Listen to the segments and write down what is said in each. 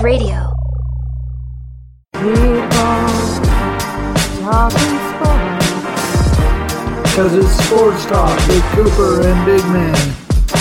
Radio. Because it's Sports Talk with Cooper and Big Man.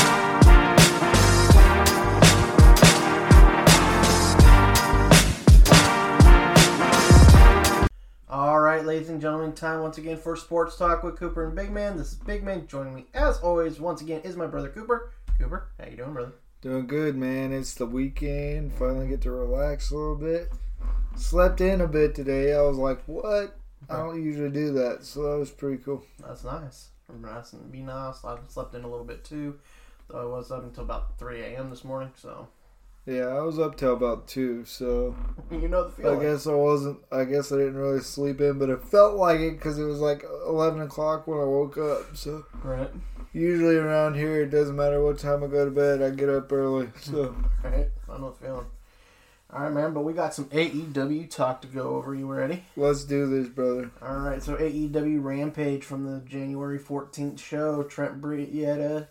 Alright, ladies and gentlemen, time once again for Sports Talk with Cooper and Big Man. This is Big Man. Joining me, as always, once again, is my brother Cooper. Cooper, how you doing, brother? Doing good, man. It's the weekend. Finally get to relax a little bit. Slept in a bit today. I was like, what? I don't usually do that, so that was pretty cool. That's nice. Nice and be nice. I slept in a little bit too, though I was up until about 3 a.m. this morning, so. Yeah, I was up till about 2, so. You know the feeling. I guess I didn't really sleep in, but it felt like it because it was like 11 o'clock when I woke up, so. Right. Usually around here, it doesn't matter what time I go to bed, I get up early, so. Right. I know the feeling. Alright, man, but we got some AEW talk to go over. You ready? Let's do this, brother. Alright, so AEW Rampage from the January 14th show. Trent Beretta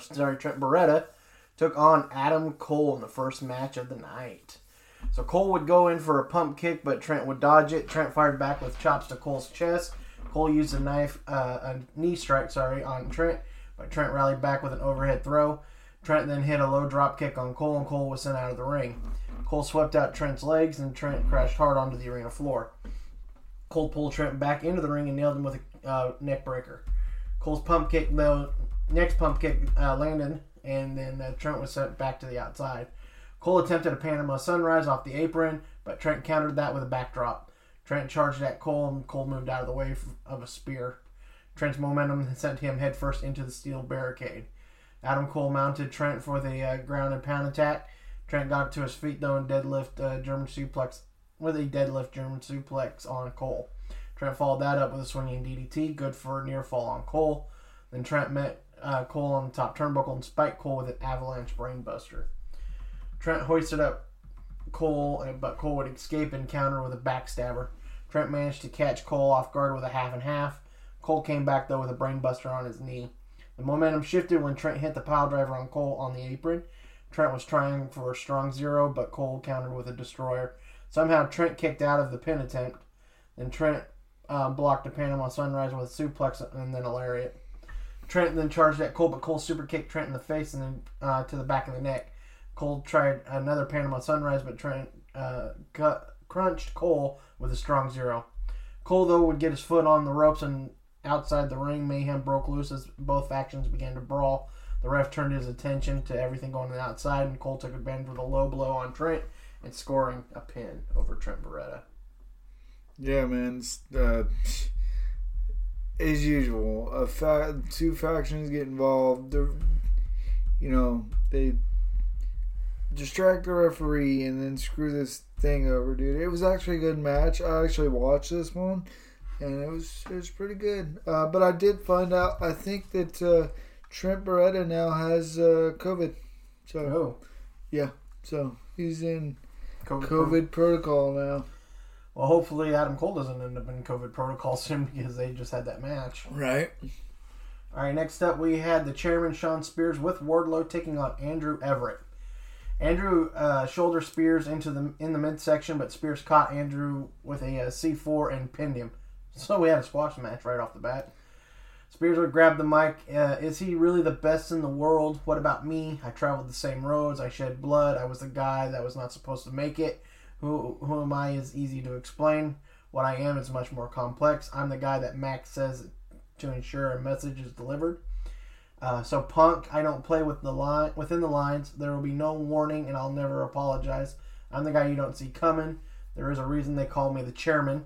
took on Adam Cole in the first match of the night. So Cole would go in for a pump kick, but Trent would dodge it. Trent fired back with chops to Cole's chest. Cole used a knee strike on Trent, but Trent rallied back with an overhead throw. Trent then hit a low drop kick on Cole, and Cole was sent out of the ring. Cole swept out Trent's legs, and Trent crashed hard onto the arena floor. Cole pulled Trent back into the ring and nailed him with a neck breaker. Cole's next pump kick landed, and then Trent was sent back to the outside. Cole attempted a Panama Sunrise off the apron, but Trent countered that with a backdrop. Trent charged at Cole, and Cole moved out of the way of a spear. Trent's momentum sent him headfirst into the steel barricade. Adam Cole mounted Trent for the ground and pound attack. Trent got to his feet though and deadlift German suplex on Cole. Trent followed that up with a swinging DDT, good for a near fall on Cole. Then Trent met Cole on the top turnbuckle and spiked Cole with an avalanche brainbuster. Trent hoisted up Cole, but Cole would escape and counter with a backstabber. Trent managed to catch Cole off guard with a half and half. Cole came back though with a brainbuster on his knee. The momentum shifted when Trent hit the piledriver on Cole on the apron. Trent was trying for a strong zero, but Cole countered with a destroyer. Somehow Trent kicked out of the pin attempt. Then Trent blocked a Panama Sunrise with a suplex and then a lariat. Trent then charged at Cole, but Cole super kicked Trent in the face and then to the back of the neck. Cole tried another Panama Sunrise, but Trent crunched Cole with a strong zero. Cole, though, would get his foot on the ropes, and outside the ring, mayhem broke loose as both factions began to brawl. The ref turned his attention to everything going on the outside, and Cole took advantage with a low blow on Trent and scoring a pin over Trent Beretta. Yeah, man. As usual, two factions get involved. They distract the referee and then screw this thing over, dude. It was actually a good match. I actually watched this one, and it was pretty good. But I did find out, I think that Trent Beretta now has COVID. So, yeah. So, he's in COVID protocol now. Well, hopefully Adam Cole doesn't end up in COVID protocol soon because they just had that match. Right. All right, next up we had the chairman, Shawn Spears, with Wardlow taking on Andrew Everett. Andrew shoulder Spears in the midsection, but Spears caught Andrew with a C4 and pinned him. So we had a squash match right off the bat. Spears would grab the mic. Is he really the best in the world? What about me? I traveled the same roads. I shed blood. I was the guy that was not supposed to make it. Who am I is easy to explain. What I am is much more complex. I'm the guy that Max says to ensure a message is delivered. So Punk, I don't play within the lines. There will be no warning, and I'll never apologize. I'm the guy you don't see coming. There is a reason they call me the chairman.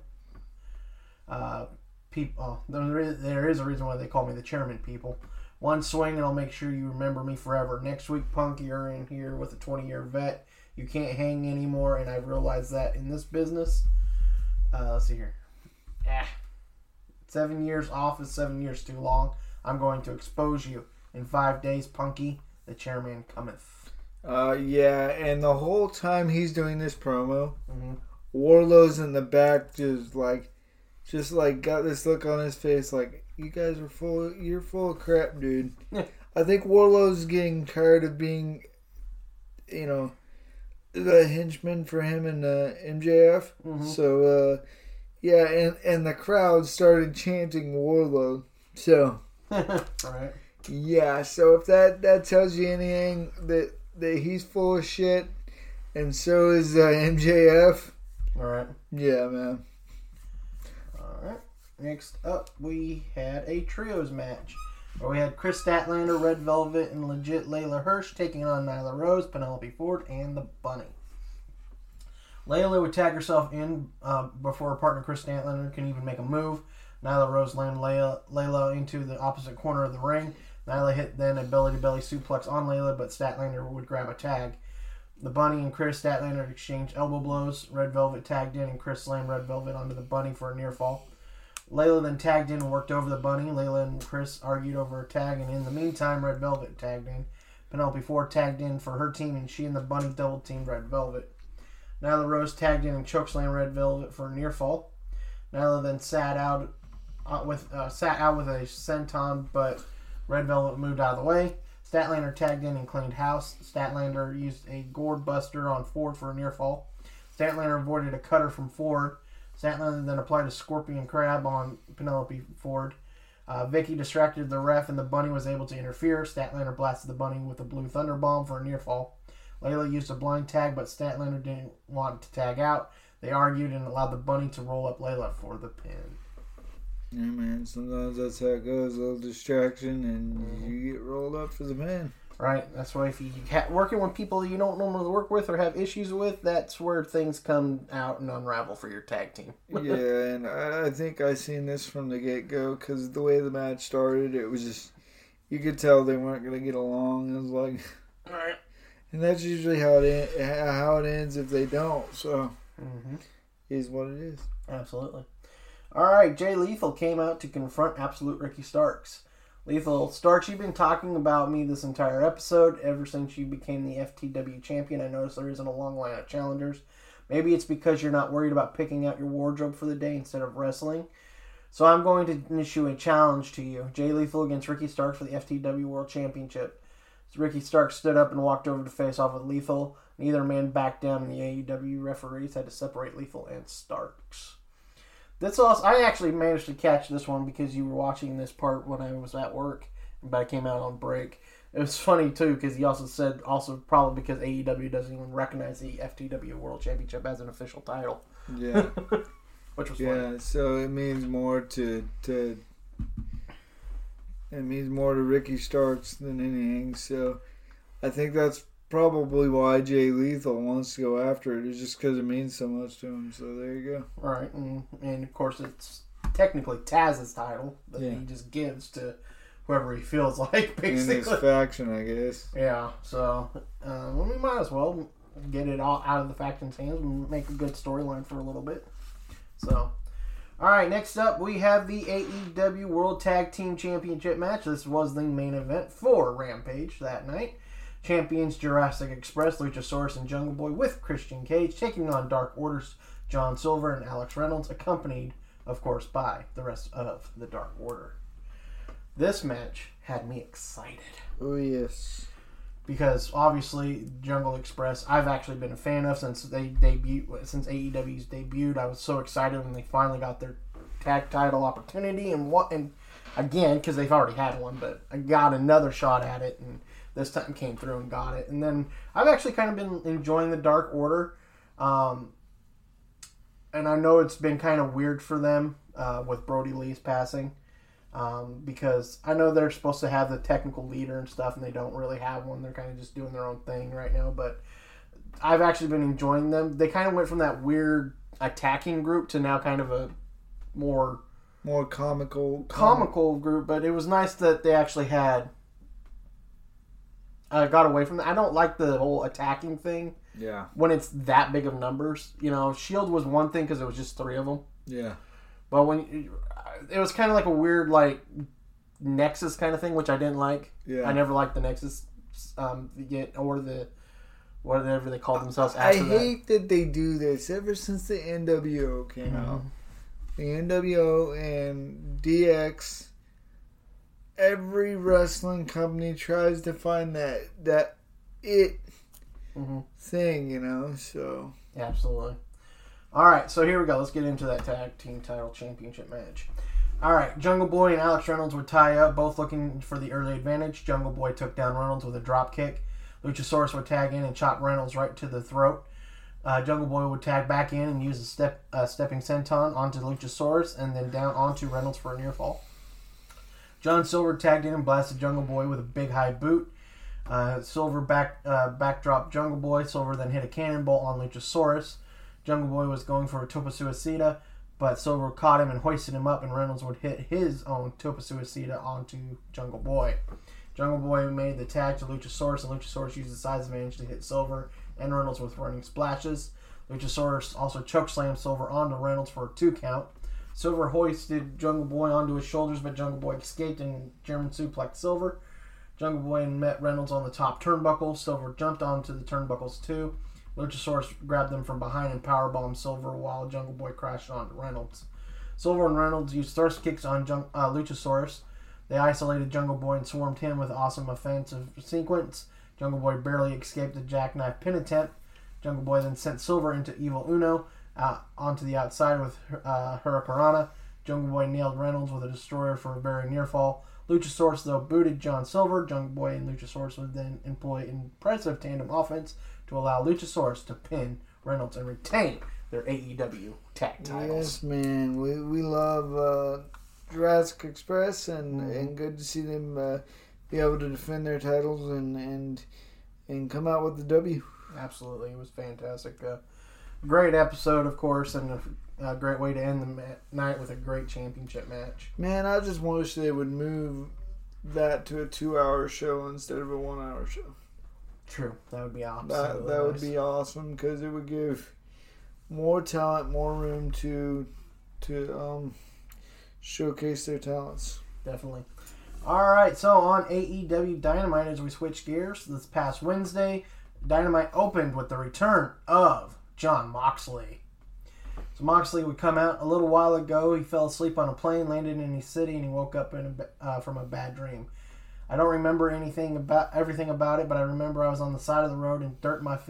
There is a reason why they call me the chairman, people. One swing and I'll make sure you remember me forever. Next week, Punk, you're in here with a 20-year vet. You can't hang anymore, and I've realized that in this business. Let's see here. 7 years off is 7 years too long. I'm going to expose you. In 5 days, Punky, the chairman cometh. Yeah, and the whole time he's doing this promo, Wardlow's in the back just got this look on his face like, you guys are you're full of crap, dude. I think Wardlow's getting tired of being, the henchman for him and MJF. Mm-hmm. So, yeah, and the crowd started chanting Wardlow. So, right. Yeah, so if that tells you anything, that he's full of shit, and so is MJF. All right. Yeah, man. All right. Next up, we had a trios match where we had Chris Statlander, Red Velvet, and legit Layla Hirsch taking on Nyla Rose, Penelope Ford, and the Bunny. Layla would tag herself in before her partner Chris Statlander can even make a move. Nyla Rose landed Layla into the opposite corner of the ring. Nyla hit then a belly-to-belly suplex on Layla, but Statlander would grab a tag. The Bunny and Chris Statlander exchanged elbow blows. Red Velvet tagged in, and Chris slammed Red Velvet onto the Bunny for a near fall. Layla then tagged in and worked over the Bunny. Layla and Chris argued over a tag, and in the meantime, Red Velvet tagged in. Penelope Ford tagged in for her team, and she and the Bunny double-teamed Red Velvet. Nyla Rose tagged in and chokeslammed Red Velvet for a near fall. Nyla then sat out with a senton, but Red Velvet moved out of the way. Statlander tagged in and cleaned house. Statlander used a gourd buster on Ford for a near fall. Statlander avoided a cutter from Ford. Statlander then applied a scorpion crab on Penelope Ford. Vicky distracted the ref, and the Bunny was able to interfere. Statlander blasted the Bunny with a blue thunder bomb for a near fall. Layla used a blind tag, but Statlander didn't want to tag out. They argued and allowed the Bunny to roll up Layla for the pin. Yeah, man. Sometimes that's how it goes. A little distraction, and you get rolled up for the pin. Right. That's why if you working with people you don't normally work with or have issues with, that's where things come out and unravel for your tag team. Yeah, and I think I seen this from the get-go, because the way the match started, it was just, you could tell they weren't going to get along. It was like, Right. And that's usually how it ends if they don't. So, is what it is. Absolutely. All right, Jay Lethal came out to confront Absolute Ricky Starks. Lethal, Starks, you've been talking about me this entire episode. Ever since you became the FTW champion, I noticed there isn't a long line of challengers. Maybe it's because you're not worried about picking out your wardrobe for the day instead of wrestling. So I'm going to issue a challenge to you. Jay Lethal against Ricky Starks for the FTW World Championship. So Ricky Starks stood up and walked over to face off with Lethal. Neither man backed down, and the AEW referees had to separate Lethal and Starks. That's awesome. I actually managed to catch this one because you were watching this part when I was at work, but I came out on break. It was funny too because he also said, probably because AEW doesn't even recognize the FTW World Championship as an official title. Yeah, which was funny. Yeah. So it means more to Ricky Starks than anything. So I think that's probably why Jay Lethal wants to go after it, is just because it means so much to him. So there you go. Right, and of course it's technically Taz's title that he just gives to whoever he feels like, basically. In his faction, I guess. Yeah, so we might as well get it all out of the faction's hands and make a good storyline for a little bit. So, all right, next up we have the AEW World Tag Team Championship match. This was the main event for Rampage that night. Champions Jurassic Express, Luchasaurus, and Jungle Boy with Christian Cage taking on Dark Order's John Silver and Alex Reynolds, accompanied, of course, by the rest of the Dark Order. This match had me excited. Oh, yes. Because, obviously, Jungle Express, I've actually been a fan of since AEW's debuted. I was so excited when they finally got their tag title opportunity, and again, because they've already had one, but I got another shot at it, and this time came through and got it. And then I've actually kind of been enjoying the Dark Order. And I know it's been kind of weird for them with Brody Lee's passing. Because I know they're supposed to have the technical leader and stuff, and they don't really have one. They're kind of just doing their own thing right now. But I've actually been enjoying them. They kind of went from that weird attacking group to now kind of a more comical group. But it was nice that they actually had... got away from that. I don't like the whole attacking thing. Yeah. When it's that big of numbers. You know, Shield was one thing because it was just 3 of them. Yeah. But it was kind of like a weird, like, Nexus kind of thing, which I didn't like. Yeah. I never liked the Nexus, or the, whatever they call themselves after that. I hate that they do this ever since the NWO came out. The NWO and DX... Every wrestling company tries to find that thing, you know. So absolutely. All right, so here we go. Let's get into that tag team title championship match. All right, Jungle Boy and Alex Reynolds would tie up, both looking for the early advantage. Jungle Boy took down Reynolds with a drop kick. Luchasaurus would tag in and chop Reynolds right to the throat. Jungle Boy would tag back in and use a stepping senton onto Luchasaurus and then down onto Reynolds for a near fall. John Silver tagged in and blasted Jungle Boy with a big high boot. Silver backdropped Jungle Boy. Silver then hit a cannonball on Luchasaurus. Jungle Boy was going for a Topa Suicida, but Silver caught him and hoisted him up, and Reynolds would hit his own Topa Suicida onto Jungle Boy. Jungle Boy made the tag to Luchasaurus, and Luchasaurus used the size advantage to hit Silver and Reynolds with running splashes. Luchasaurus also chokeslammed Silver onto Reynolds for a 2 count. Silver hoisted Jungle Boy onto his shoulders, but Jungle Boy escaped and German suplexed Silver. Jungle Boy met Reynolds on the top turnbuckle. Silver jumped onto the turnbuckles too. Luchasaurus grabbed them from behind and powerbombed Silver while Jungle Boy crashed onto Reynolds. Silver and Reynolds used thrust kicks on Luchasaurus. They isolated Jungle Boy and swarmed him with awesome offensive sequence. Jungle Boy barely escaped the jackknife pin attempt. Jungle Boy then sent Silver into Evil Uno onto the outside with Hurricanrana. Jungle Boy nailed Reynolds with a destroyer for a very near fall. Luchasaurus, though, booted John Silver. Jungle Boy and Luchasaurus would then employ impressive tandem offense to allow Luchasaurus to pin Reynolds and retain their AEW tag titles. Yes, man. We love Jurassic Express, and good to see them be able to defend their titles and come out with the W. Absolutely. It was fantastic. Great episode, of course, and a great way to end the night with a great championship match. Man, I just wish they would move that to a 2-hour show instead of a 1-hour show. True. That would be awesome. That would be awesome because it would give more talent, more room to showcase their talents. Definitely. All right, so on AEW Dynamite, as we switch gears, this past Wednesday, Dynamite opened with the return of Jon Moxley. So Moxley would come out a little while ago. He fell asleep on a plane, landed in his city, and he woke up from a bad dream. I don't remember everything about it, but I remember I was on the side of the road in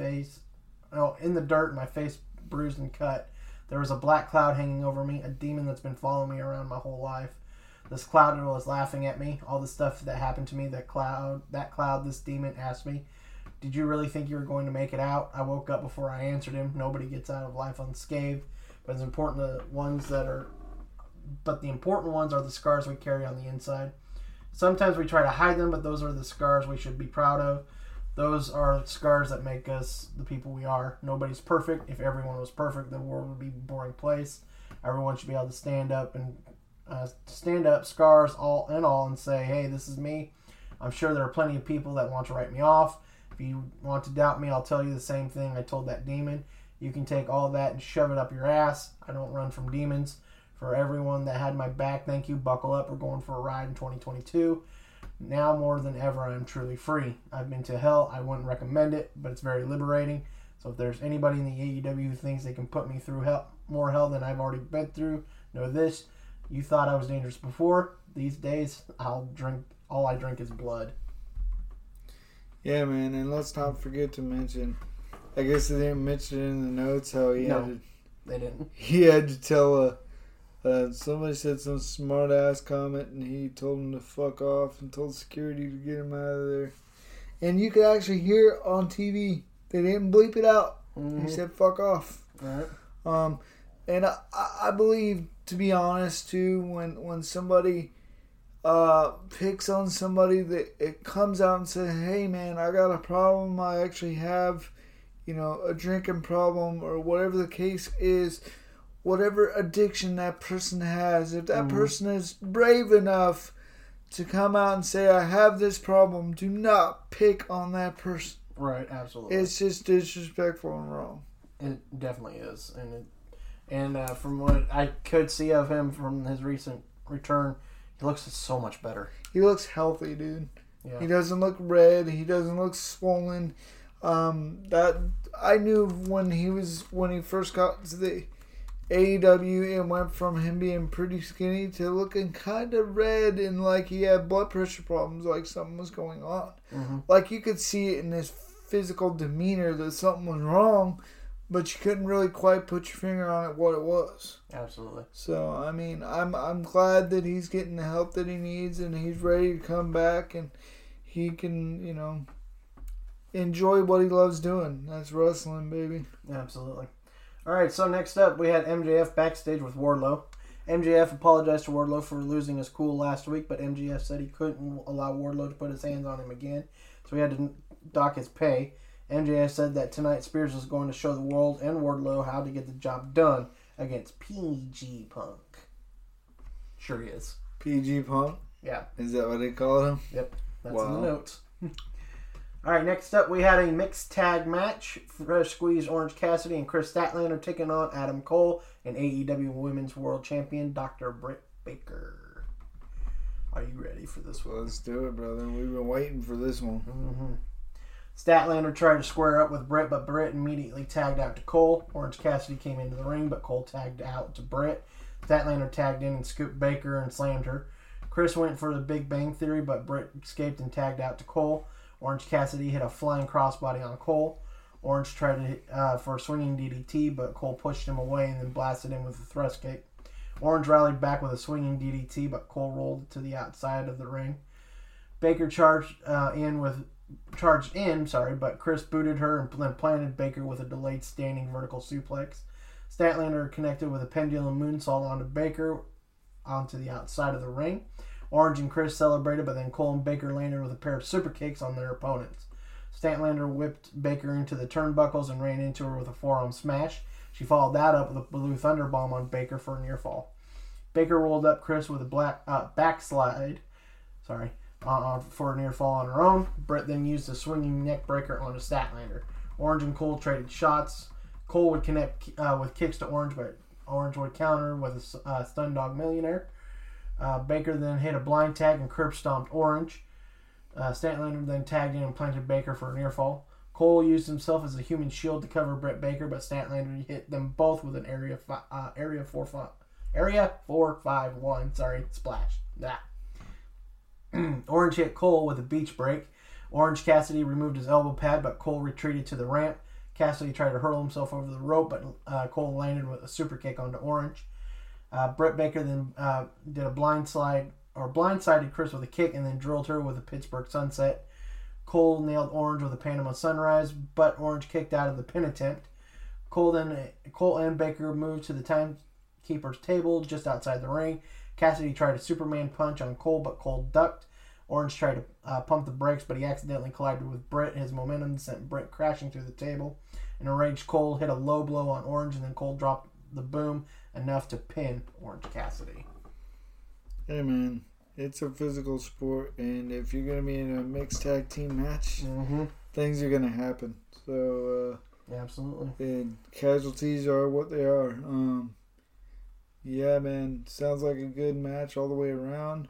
the dirt, my face bruised and cut. There was a black cloud hanging over me, a demon that's been following me around my whole life. This cloud was laughing at me. All the stuff that happened to me, that cloud, this demon asked me, "Did you really think you were going to make it out?" I woke up before I answered him. Nobody gets out of life unscathed, but the important ones are the scars we carry on the inside. Sometimes we try to hide them, but those are the scars we should be proud of. Those are scars that make us the people we are. Nobody's perfect. If everyone was perfect, the world would be a boring place. Everyone should be able to stand up, scars all, and say, "Hey, this is me." I'm sure there are plenty of people that want to write me off. If you want to doubt me, I'll tell you the same thing I told that demon. You can take all that and shove it up your ass. I don't run from demons. For everyone that had my back, thank you. Buckle up. We're going for a ride in 2022. Now more than ever, I am truly free. I've been to hell. I wouldn't recommend it, but it's very liberating. So if there's anybody in the AEW who thinks they can put me through more hell than I've already been through, know this. You thought I was dangerous before. These days, all I drink is blood. Yeah, man, and let's not forget to mention, I guess they didn't mention it in the notes how they didn't. He had to tell somebody said some smart ass comment, and he told him to fuck off and told security to get him out of there. And you could actually hear it on TV. They didn't bleep it out. He said fuck off. Right. And I believe, to be honest, too, when somebody picks on somebody, that it comes out and says, "Hey, man, I got a problem. I actually have, a drinking problem," or whatever the case is, whatever addiction that person has. If that person is brave enough to come out and say, "I have this problem," do not pick on that person. Right, absolutely. It's just disrespectful and wrong. It definitely is, and from what I could see of him from his recent return, he looks so much better. He looks healthy, dude. Yeah. He doesn't look red. He doesn't look swollen. That I knew when he first got to the AEW, and went from him being pretty skinny to looking kind of red and like he had blood pressure problems, like something was going on. Like you could see it in his physical demeanor that something was wrong, but you couldn't really quite put your finger on it what it was. Absolutely. So I mean, I'm glad that he's getting the help that he needs and he's ready to come back and he can, enjoy what he loves doing. That's wrestling, baby. Absolutely. All right, so next up we had MJF backstage with Wardlow. MJF apologized to Wardlow for losing his cool last week, but MJF said he couldn't allow Wardlow to put his hands on him again, so he had to dock his pay. MJF said that tonight Spears was going to show the world and Wardlow how to get the job done against PG Punk. Sure he is. PG Punk? Yeah. Is that what they call him? Yep. That's in the notes. All right, next up we had a mixed tag match. Fresh Squeeze, Orange Cassidy, and Chris Statlander taking on Adam Cole and AEW Women's World Champion Dr. Britt Baker. Are you ready for this one? Let's do it, brother. We've been waiting for this one. Mm-hmm. Statlander tried to square up with Britt, but Britt immediately tagged out to Cole. Orange Cassidy came into the ring, but Cole tagged out to Britt. Statlander tagged in and scooped Baker and slammed her. Chris went for the Big Bang Theory, but Britt escaped and tagged out to Cole. Orange Cassidy hit a flying crossbody on Cole. Orange tried to hit for a swinging DDT, but Cole pushed him away and then blasted him with a thrust kick. Orange rallied back with a swinging DDT, but Cole rolled to the outside of the ring. Baker charged in, but Chris booted her and then planted Baker with a delayed standing vertical suplex. Statlander connected with a pendulum moonsault onto Baker onto the outside of the ring. Orange and Chris celebrated, but then Cole and Baker landed with a pair of super kicks on their opponents. Statlander whipped Baker into the turnbuckles and ran into her with a forearm smash. She followed that up with a blue thunderbomb on Baker for a near fall. Baker rolled up Chris with a backslide for a near fall on her own. Britt then used a swinging neck breaker onto Statlander. Orange and Cole traded shots. Cole would connect with kicks to Orange, but Orange would counter with a stun dog millionaire. Baker then hit a blind tag and curb stomped Orange. Statlander then tagged in and planted Baker for a near fall. Cole used himself as a human shield to cover Britt Baker, but Statlander hit them both with an area 451 splash. Orange hit Cole with a beach break. Orange Cassidy removed his elbow pad, but Cole retreated to the ramp. Cassidy tried to hurl himself over the rope, but Cole landed with a super kick onto Orange. Britt Baker then did a blindsided Chris with a kick and then drilled her with a Pittsburgh Sunset. Cole nailed Orange with a Panama Sunrise, but Orange kicked out of the pin attempt. Cole and Baker moved to the timekeeper's table just outside the ring. Cassidy tried a Superman punch on Cole, but Cole ducked. Orange tried to pump the brakes, but he accidentally collided with Britt. His momentum sent Britt crashing through the table. An enraged Cole hit a low blow on Orange, and then Cole dropped the boom enough to pin Orange Cassidy. Hey, man. It's a physical sport, and if you're going to be in a mixed tag team match, things are going to happen. So, yeah, absolutely. And casualties are what they are. Yeah, man. Sounds like a good match all the way around.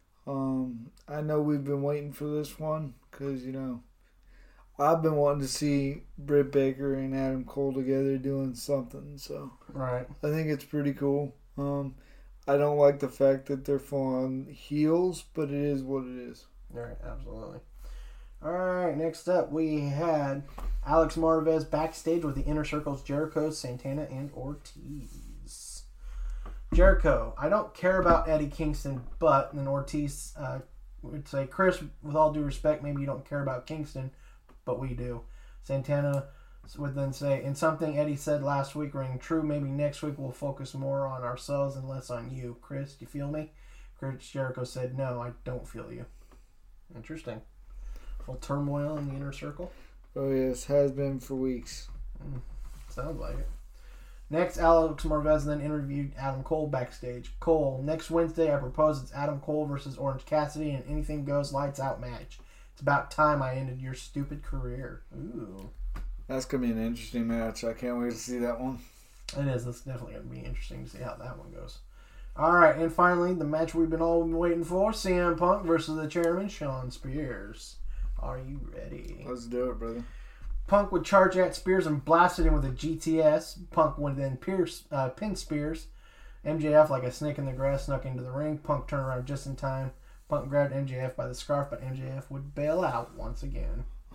I know we've been waiting for this one because, I've been wanting to see Britt Baker and Adam Cole together doing something. So, right. I think it's pretty cool. I don't like the fact that they're full on heels, but it is what it is. Right, absolutely. All right, next up we had Alex Marvez backstage with the Inner Circle's Jericho, Santana, and Ortiz. Jericho, I don't care about Eddie Kingston, but then Ortiz would say, Chris, with all due respect, maybe you don't care about Kingston, but we do. Santana would then say, and something Eddie said last week rang true, maybe next week we'll focus more on ourselves and less on you. Chris, do you feel me? Chris Jericho said, no, I don't feel you. Interesting. A little turmoil in the Inner Circle. Oh, yes, has been for weeks. Sounds like it. Next, Alex Marvez then interviewed Adam Cole backstage. Cole, next Wednesday I propose it's Adam Cole versus Orange Cassidy and anything goes lights out match. It's about time I ended your stupid career. Ooh. That's going to be an interesting match. I can't wait to see that one. It is. It's definitely going to be interesting to see how that one goes. All right, and finally, the match we've been all waiting for, CM Punk versus the chairman, Shawn Spears. Are you ready? Let's do it, brother. Punk would charge at Spears and blasted him with a GTS. Punk would then pin Spears. MJF, like a snake in the grass, snuck into the ring. Punk turned around just in time. Punk grabbed MJF by the scarf, but MJF would bail out once again.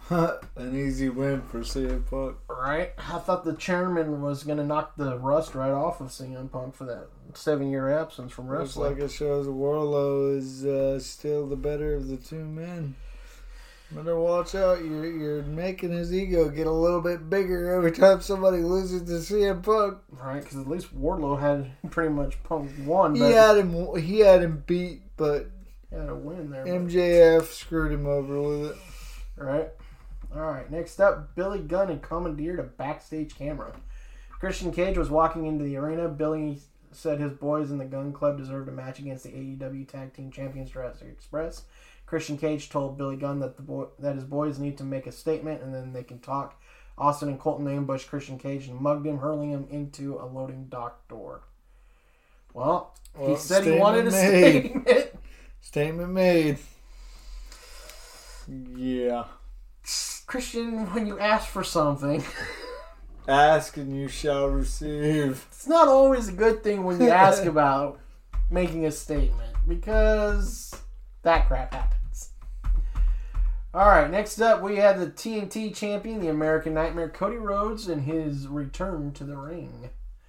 An easy win for CM Punk. Right? I thought the chairman was going to knock the rust right off of CM Punk for that 7-year absence from Looks wrestling. like it shows Warlow is still the better of the two men. Better watch out. You're making his ego get a little bit bigger every time somebody loses to CM Punk. Right? Because at least Wardlow had pretty much Punk won. He had him beat, but he had a win there. MJF screwed him over with it. Right? Alright, next up, Billy Gunn had commandeered a backstage camera. Christian Cage was walking into the arena. Billy said his boys in the Gun Club deserved a match against the AEW Tag Team Champions Jurassic Express. Christian Cage told Billy Gunn that his boys need to make a statement and then they can talk. Austin and Colton ambushed Christian Cage and mugged him, hurling him into a loading dock door. Well, he said he wanted a statement. Statement made. Yeah. Christian, when you ask for something, ask and you shall receive. It's not always a good thing when you ask about making a statement because that crap happens. Alright, next up we have the TNT champion, the American Nightmare, Cody Rhodes, and his return to the ring.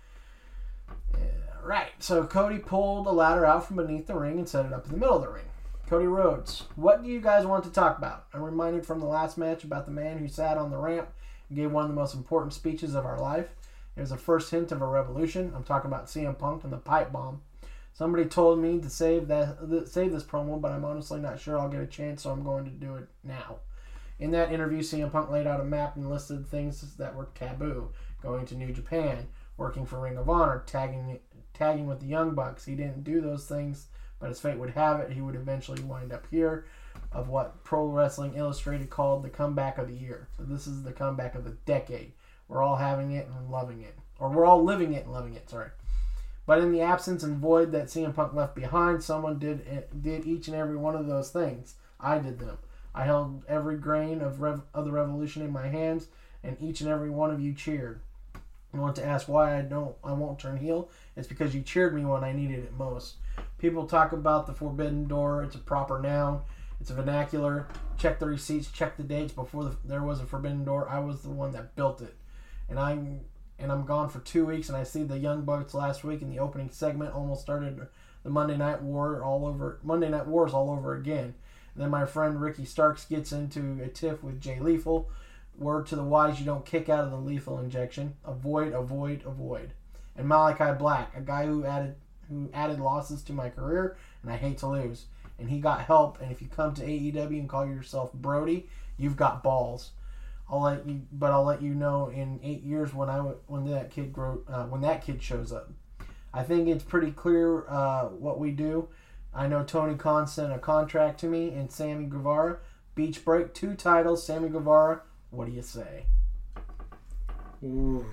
Right, so Cody pulled a ladder out from beneath the ring and set it up in the middle of the ring. Cody Rhodes, what do you guys want to talk about? I'm reminded from the last match about the man who sat on the ramp and gave one of the most important speeches of our life. There's a first hint of a revolution. I'm talking about CM Punk and the pipe bomb. Somebody told me to save this promo, but I'm honestly not sure I'll get a chance, so I'm going to do it now. In that interview, CM Punk laid out a map and listed things that were taboo. Going to New Japan, working for Ring of Honor, tagging with the Young Bucks. He didn't do those things, but as fate would have it, he would eventually wind up here of what Pro Wrestling Illustrated called the comeback of the year. So this is the comeback of the decade. We're all having it and loving it. Or we're all living it and loving it, sorry. But in the absence and void that CM Punk left behind, someone did each and every one of those things. I did them. I held every grain of the revolution in my hands, and each and every one of you cheered. You want to ask why I won't turn heel? It's because you cheered me when I needed it most. People talk about the Forbidden Door. It's a proper noun. It's a vernacular. Check the receipts. Check the dates. Before there was a Forbidden Door, I was the one that built it. And I'm gone for 2 weeks, and I see the Young Bucks last week in the opening segment almost started the Monday Night Wars all over again. And then my friend Ricky Starks gets into a tiff with Jay Lethal. Word to the wise, you don't kick out of the lethal injection. Avoid, avoid, avoid. And Malachi Black, a guy who added losses to my career, and I hate to lose. And he got help, and if you come to AEW and call yourself Brody, you've got balls. I'll let you know in 8 years when that kid shows up. I think it's pretty clear what we do. I know Tony Khan sent a contract to me and Sammy Guevara. Beach Break, 2 titles, Sammy Guevara. What do you say? Ooh.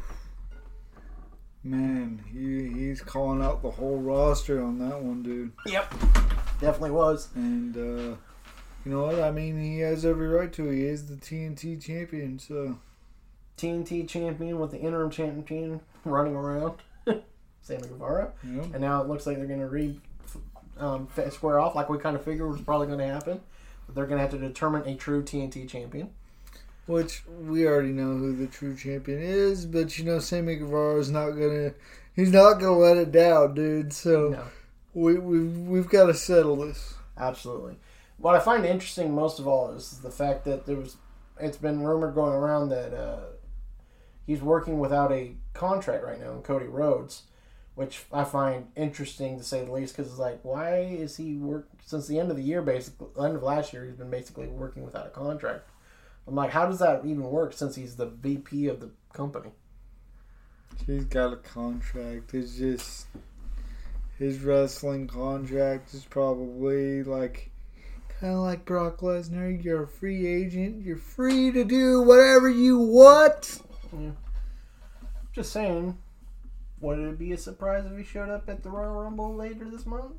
Man, he's calling out the whole roster on that one, dude. Yep. Definitely was. And, you know what? I mean, he has every right to. He is the TNT champion, so. TNT champion with the interim champion running around. Sammy Guevara. Yep. And now it looks like they're going to square off like we kind of figured was probably going to happen. But they're going to have to determine a true TNT champion. Which we already know who the true champion is, but you know Sammy Guevara he's not gonna let it down, dude. So no. we've got to settle this. Absolutely. What I find interesting most of all is the fact that it's been rumored going around that he's working without a contract right now in Cody Rhodes, which I find interesting to say the least, because it's like, why is he since the end of the year, basically end of last year, he's been basically working without a contract. I'm like, how does that even work since he's the VP of the company? He's got a contract. It's just his wrestling contract is probably kind of like Brock Lesnar. You're a free agent. You're free to do whatever you want. Yeah. Just saying, would it be a surprise if he showed up at the Royal Rumble later this month?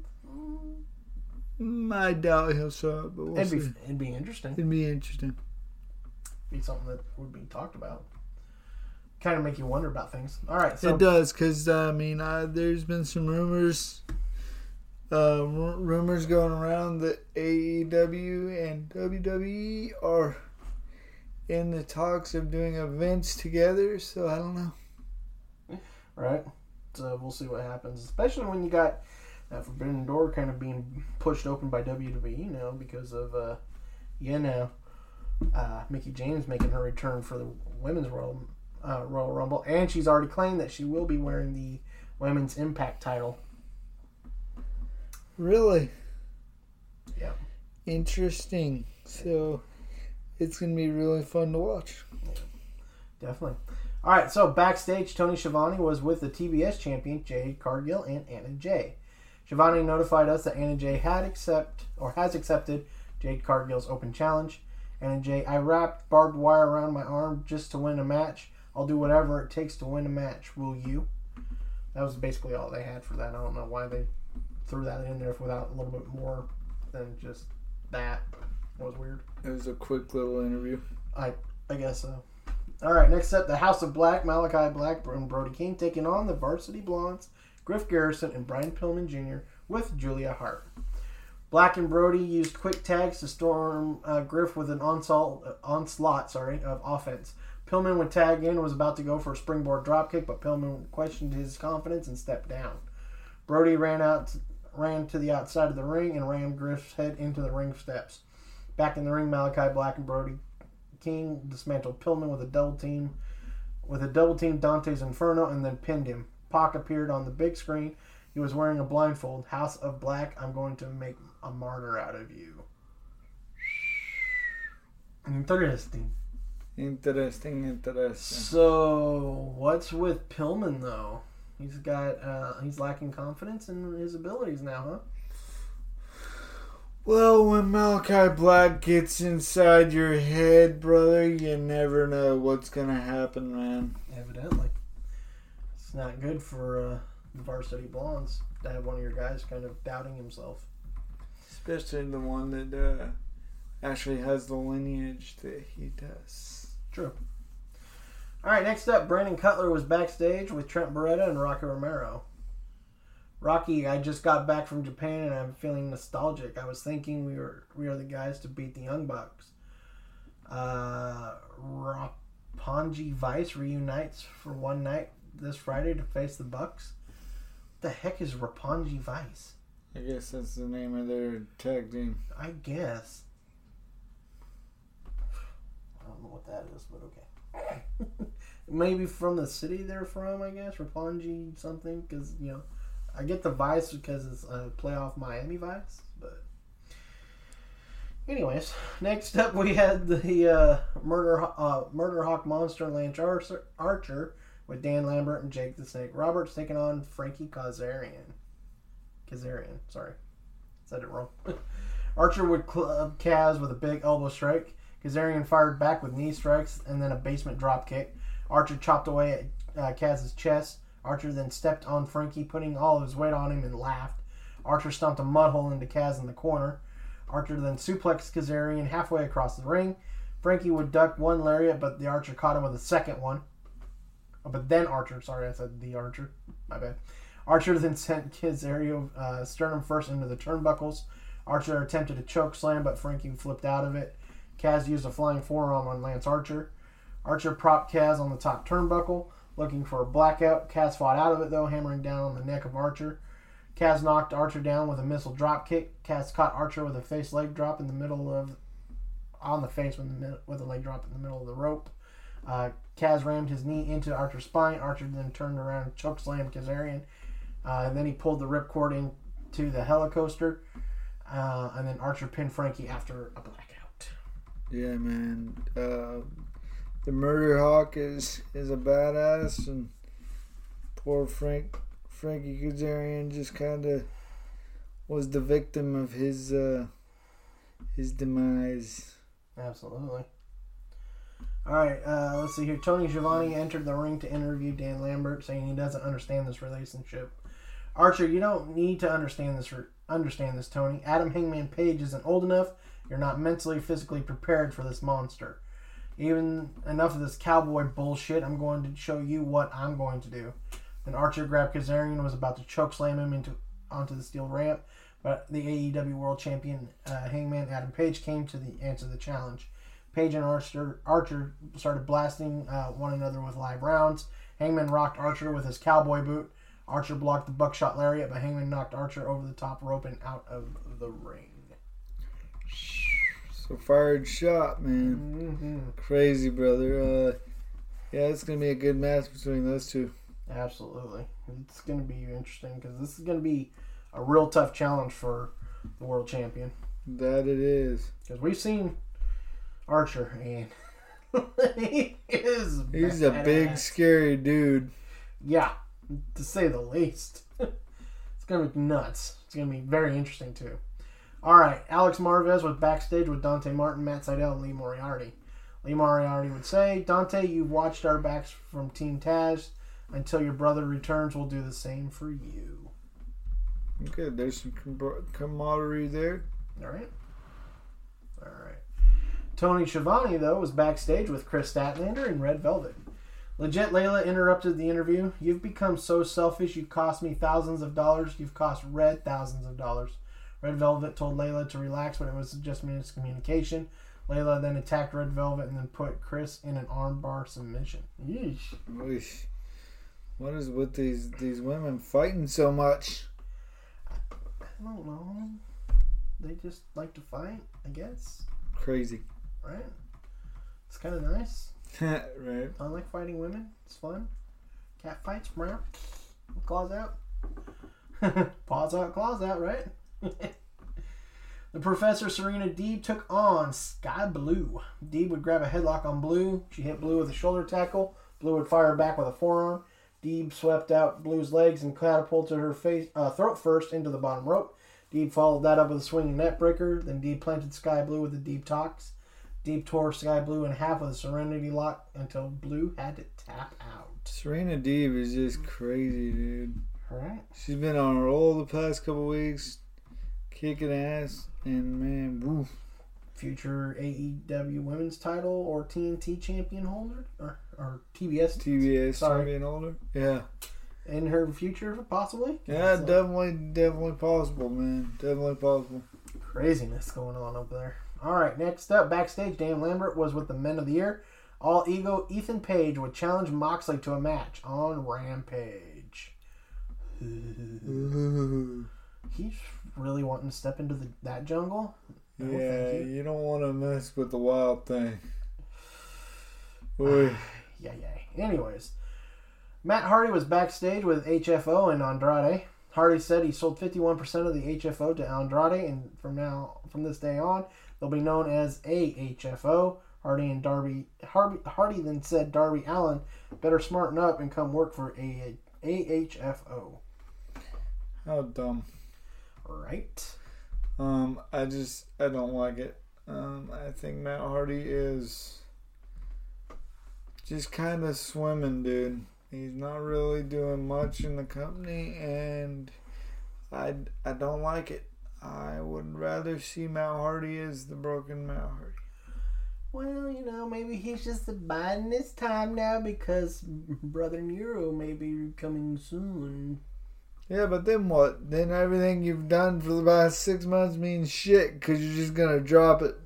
I doubt he'll show up, but we'll see. It'd be interesting. It'd be interesting. Be something that would be talked about. Kind of make you wonder about things. All right, so it does, because there's been some rumors going around that AEW and WWE are in the talks of doing events together, so I don't know. Right? So we'll see what happens, especially when you got that Forbidden Door kind of being pushed open by WWE now because of, Mickie James making her return for the Women's Royal Rumble, and she's already claimed that she will be wearing the Women's Impact title. Really? Yeah. Interesting. So it's going to be really fun to watch. Yeah, definitely. All right, so backstage, Tony Schiavone was with the TBS champion, Jade Cargill, and Anna Jay. Schiavone notified us that Anna Jay has accepted Jade Cargill's open challenge. Anna Jay, I wrapped barbed wire around my arm just to win a match. I'll do whatever it takes to win a match. Will you? That was basically all they had for that. I don't know why they threw that in there without a little bit more than just that. That was weird. It was a quick little interview. I guess so. All right, next up, the House of Black, Malachi Black and Brody King taking on the Varsity Blondes, Griff Garrison and Brian Pillman Jr. with Julia Hart. Black and Brody used quick tags to storm Griff with an onslaught of offense. Pillman would tag in and was about to go for a springboard dropkick, but Pillman questioned his confidence and stepped down. Brody ran to the outside of the ring and rammed Griff's head into the ring steps. Back in the ring, Malachi Black and Brody King dismantled Pillman with a double team Dante's Inferno and then pinned him. Pac appeared on the big screen. He was wearing a blindfold. House of Black, I'm going to make a martyr out of you. Interesting. So, what's with Pillman though? He's lacking confidence in his abilities now, huh? Well, when Malachi Black gets inside your head, brother, you never know what's going to happen, man. Evidently. It's not good for the Varsity Blondes to have one of your guys kind of doubting himself. Especially the one that actually has the lineage that he does. True. All right, next up, Brandon Cutler was backstage with Trent Beretta and Rocky Romero. Rocky, I just got back from Japan and I'm feeling nostalgic. I was thinking we are the guys to beat the Young Bucks. Roppongi Vice reunites for one night this Friday to face the Bucks. What the heck is Roppongi Vice? I guess that's the name of their tag team. I guess. I don't know what that is, but okay. Maybe from the city they're from, I guess. Roppongi something, because, I get the Vice because it's a playoff Miami Vice, but anyways, next up we had the Murder Hawk Monster Lance Archer with Dan Lambert and Jake the Snake Roberts taking on Frankie Kazarian. Sorry, said it wrong. Archer would club Kaz with a big elbow strike. Kazarian fired back with knee strikes and then a basement drop kick. Archer chopped away at Kaz's chest. Archer then stepped on Frankie, putting all of his weight on him and laughed. Archer stomped a mud hole into Kaz in the corner. Archer then suplexed Kazarian halfway across the ring. Frankie would duck one lariat, but the Archer caught him with a second one. My bad. Archer then sent Kazarian sternum first into the turnbuckles. Archer attempted a choke slam, but Frankie flipped out of it. Kaz used a flying forearm on Lance Archer. Archer propped Kaz on the top turnbuckle, looking for a blackout. Kaz fought out of it, though, hammering down on the neck of Archer. Kaz knocked Archer down with a missile drop kick. Kaz caught Archer with a face leg drop with a leg drop in the middle of the rope. Kaz rammed his knee into Archer's spine. Archer then turned around and choke slammed Kazarian. And then he pulled the ripcord into the helicoaster. And then Archer pinned Frankie after a blackout. Yeah, man. The Murder Hawk is a badass, and poor Frankie Kazarian just kind of was the victim of his demise. Absolutely. All right, let's see here. Tony Schiavone entered the ring to interview Dan Lambert, saying he doesn't understand this relationship. Archer, you don't need to understand this, Tony. Adam Hangman Page isn't old enough. You're not mentally, physically prepared for this monster. Even enough of this cowboy bullshit. I'm going to show you what I'm going to do. Then Archer grabbed Kazarian and was about to chokeslam him onto the steel ramp, but the AEW World Champion Hangman Adam Page came to answer the challenge. Page and Archer started blasting one another with live rounds. Hangman rocked Archer with his cowboy boot. Archer blocked the buckshot lariat, but Hangman knocked Archer over the top rope and out of the ring. So fired shot, man. Mm-hmm. Crazy, brother. Yeah, it's going to be a good match between those two. Absolutely. It's going to be interesting because this is going to be a real tough challenge for the world champion. That it is. Because we've seen Archer, and he's a big, scary dude. Yeah, to say the least. It's going to be nuts. It's going to be very interesting, too. All right, Alex Marvez was backstage with Dante Martin, Matt Sydal, and Lee Moriarty. Lee Moriarty would say, Dante, you've watched our backs from Team Taz. Until your brother returns, we'll do the same for you. Okay, there's some camaraderie there. All right. Tony Schiavone, though, was backstage with Chris Statlander in Red Velvet. Legit Layla interrupted the interview. You've become so selfish, you've cost me thousands of dollars. You've cost Red thousands of dollars. Red Velvet told Layla to relax, but it was just miscommunication. Layla then attacked Red Velvet and then put Chris in an armbar submission. Yeesh. Yeesh. What is with these women fighting so much? I don't know. They just like to fight, I guess. Crazy. Right? It's kind of nice. Right. I like fighting women. It's fun. Cat fights, meow. Claws out. Paws out, claws out, right? The Professor Serena Deeb took on Sky Blue. Deeb would grab a headlock on Blue. She hit Blue with a shoulder tackle. Blue would fire back with a forearm. Deeb swept out Blue's legs and catapulted her throat first into the bottom rope. Deeb followed that up with a swinging net breaker. Then Deeb planted Sky Blue with a Deeb Tox. Deeb tore Sky Blue in half with a Serenity Lock until Blue had to tap out. Serena Deeb is just crazy, dude. Right? She's been on a roll the past couple weeks, kicking ass, and man, woo. Future AEW Women's Title or TNT Champion holder or TBS champion holder. Yeah. In her future, possibly. Yeah, definitely possible, man. Definitely possible. Craziness going on over there. All right, next up, backstage, Dan Lambert was with the Men of the Year. All Ego Ethan Page would challenge Moxley to a match on Rampage. He's really wanting to step into that jungle. No, yeah, you don't want to mess with the Wild Thing. Boy. Yeah. Anyways, Matt Hardy was backstage with HFO and Andrade. Hardy said he sold 51% of the HFO to Andrade, and from this day on, they'll be known as AHFO. Hardy then said Darby Allin better smarten up and come work for AHFO. How dumb. Right. I don't like it. I think Matt Hardy is just kind of swimming, dude. He's not really doing much in the company, and I don't like it. I would rather see Matt Hardy as the broken Matt Hardy. Well, maybe he's just biding his time now because Brother Nero may be coming soon. Yeah, but then what? Then everything you've done for the past 6 months means shit because you're just going to drop it.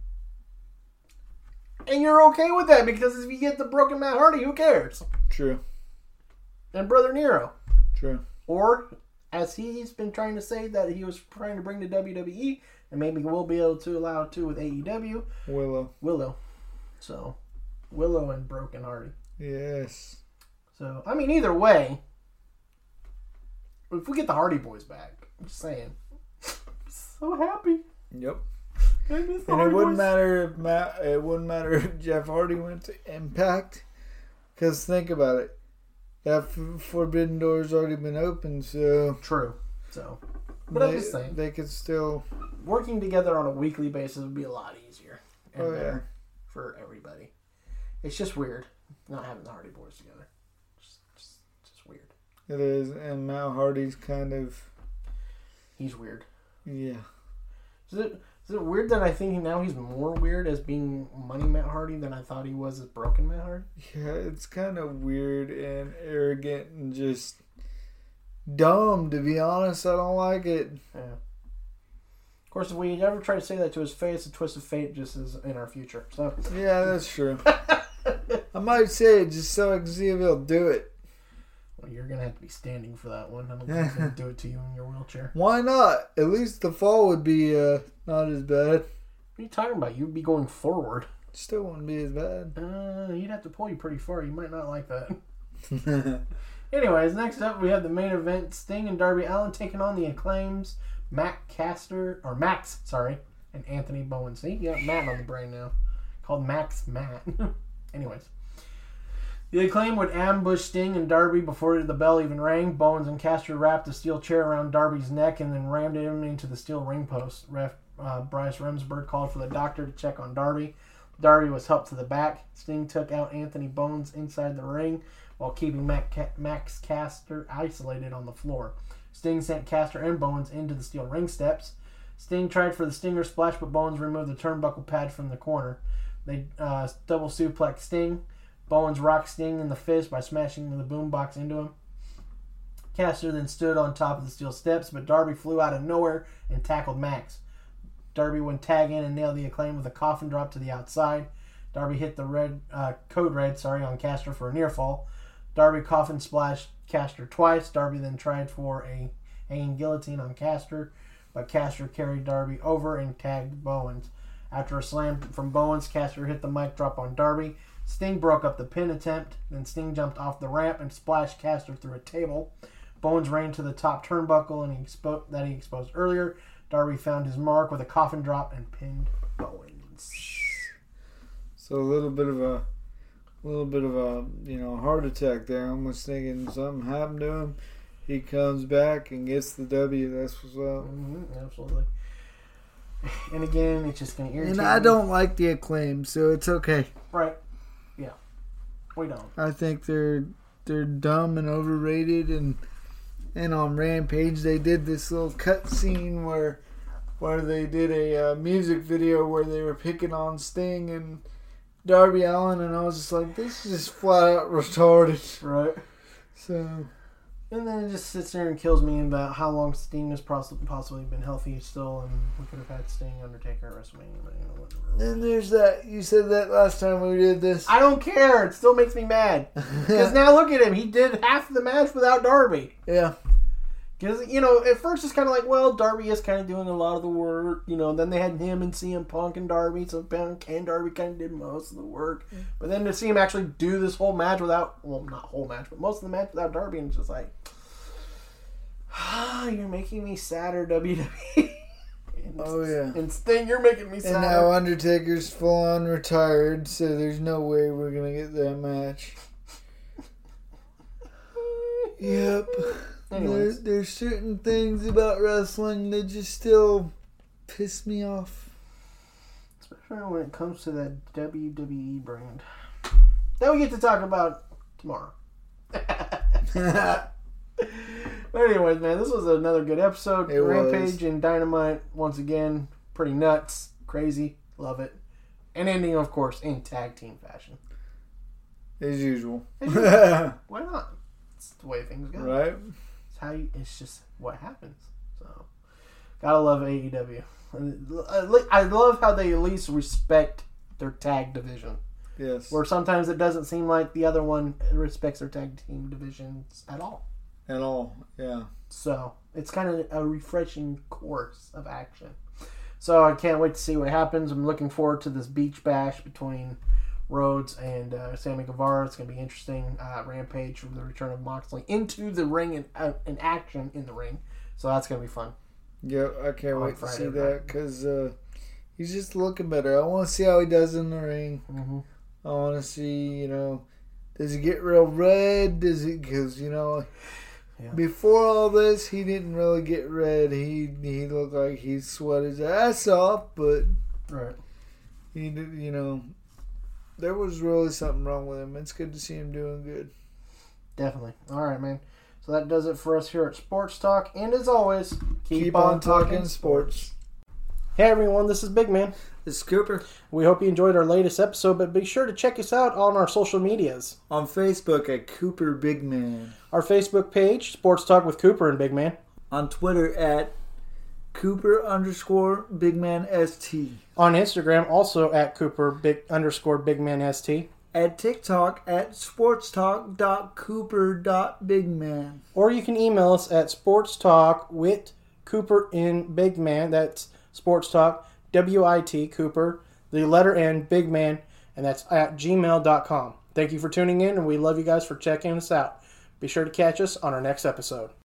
And you're okay with that because if you get the broken Matt Hardy, who cares? True. And Brother Nero. True. Or, as he's been trying to say that he was trying to bring to WWE, and maybe we'll be able to allow it to with AEW. Willow. So, Willow and Broken Hardy. Yes. So, either way, if we get the Hardy Boys back, I'm just saying, so happy. Yep. And it wouldn't matter if Jeff Hardy went to Impact, because think about it, that Forbidden Door's already been open, so true. So, but I'm just saying they could still working together on a weekly basis would be a lot easier and better for everybody. It's just weird not having the Hardy Boys together. Just weird. It is, and Matt Hardy's he's weird. Yeah. Is it weird that I think now he's more weird as being Money Matt Hardy than I thought he was as Broken Matt Hardy? Yeah, it's kind of weird and arrogant and just dumb, to be honest. I don't like it. Yeah. Of course, if we ever try to say that to his face, a twist of fate just is in our future. So Yeah, that's true. I might say it just so I can see if he'll do it. well, you're going to have to be standing for that one. I don't think he's going to do it to you in your wheelchair. Why not? At least the fall would be not as bad. What are you talking about? You'd be going forward. Still wouldn't be as bad. He'd have to pull you pretty far. You might not like that. Anyways, next up we have the main event: Sting and Darby Allin taking on the Acclaims, Max, and Anthony Bowen. See, you got Matt on the brain now. Called Max Matt. Anyways, the Acclaim would ambush Sting and Darby before the bell even rang. Bowens and Caster wrapped a steel chair around Darby's neck and then rammed him into the steel ring post. Ref Bryce Remsburg called for the doctor to check on Darby. Darby was helped to the back. Sting took out Anthony Bowens inside the ring while keeping Max Caster isolated on the floor. Sting sent Caster and Bowens into the steel ring steps. Sting tried for the Stinger Splash, but Bowens removed the turnbuckle pad from the corner. They double suplex Sting. Bowens rocked Sting in the fist by smashing the boombox into him. Caster then stood on top of the steel steps, but Darby flew out of nowhere and tackled Max. Darby went tag in and nailed the Acclaim with a coffin drop to the outside. Darby hit the code red on Caster for a near fall. Darby coffin splashed Caster twice. Darby then tried for a hanging guillotine on Caster, but Caster carried Darby over and tagged Bowens. After a slam from Bowens, Caster hit the mic drop on Darby. Sting broke up the pin attempt. Then Sting jumped off the ramp and splashed Caster through a table. Bowens ran to the top turnbuckle and he exposed earlier. Darby found his mark with a coffin drop and pinned Bowens. So a little bit of a heart attack there. I'm almost thinking something happened to him. He comes back and gets the W. That's what's up. Absolutely. And again, it's just going to irritate And I me. don't like the Acclaim, so it's okay. Right. Yeah. We don't. I think they're dumb and overrated, and on Rampage they did this little cut scene where they did a music video where they were picking on Sting and Darby Allin, and I was just like, this is just flat out retarded. Right. So, and then it just sits there and kills me about how long Sting has possibly been healthy still, and we could have had Sting, Undertaker at WrestleMania, but whatever. then there's that. You said that last time we did this. I don't care. It still makes me mad. Because now look at him. He did half the match without Darby. Yeah. Because, at first it's kind of like, well, Darby is kind of doing a lot of the work. Then they had him and CM Punk and Darby. So Punk and Darby kind of did most of the work. But then to see him actually do this whole match without, well, not whole match, but most of the match without Darby, and it's just like, you're making me sadder, WWE. Oh, yeah. And Sting, you're making me sadder. And now Undertaker's full on retired, so there's no way we're going to get that match. Yep. There's certain things about wrestling that just still piss me off. Especially when it comes to that WWE brand. That we get to talk about tomorrow. But anyways, man, this was another good episode. It Rampage was. and Dynamite, once again, pretty nuts, crazy, love it. And ending, of course, in tag team fashion. As usual. Why not? It's the way things go. Right? It's just what happens. So, gotta love AEW. I love how they at least respect their tag division. Yes. Where sometimes it doesn't seem like the other one respects their tag team divisions at all. At all, yeah. So, it's kind of a refreshing course of action. So, I can't wait to see what happens. I'm looking forward to this beach bash between Rhodes and Sammy Guevara. It's going to be interesting. Rampage with the return of Moxley into the ring and action in the ring. So, that's going to be fun. Yeah, I can't wait to Friday see night. that because he's just looking better. I want to see how he does in the ring. Mm-hmm. I want to see, does he get real red? Does he? Because before all this, he didn't really get red. He looked like he sweat his ass off, but Right. he did. There was really something wrong with him. It's good to see him doing good. Definitely. All right, man. So that does it for us here at Sports Talk. And as always, Keep on talking sports. Hey, everyone. This is Big Man. This is Cooper. We hope you enjoyed our latest episode, but be sure to check us out on our social medias. On Facebook at Cooper Big Man. Our Facebook page, Sports Talk with Cooper and Big Man. On Twitter at Cooper_BigmanST. On Instagram, also at Cooper_BigmanST. At TikTok at sportstalk.cooper.bigman. Or you can email us at sportstalkwithCooperNBigman. That's sportstalk, WIT, Cooper, the letter N, Bigman, and that's at gmail.com. Thank you for tuning in, and we love you guys for checking us out. Be sure to catch us on our next episode.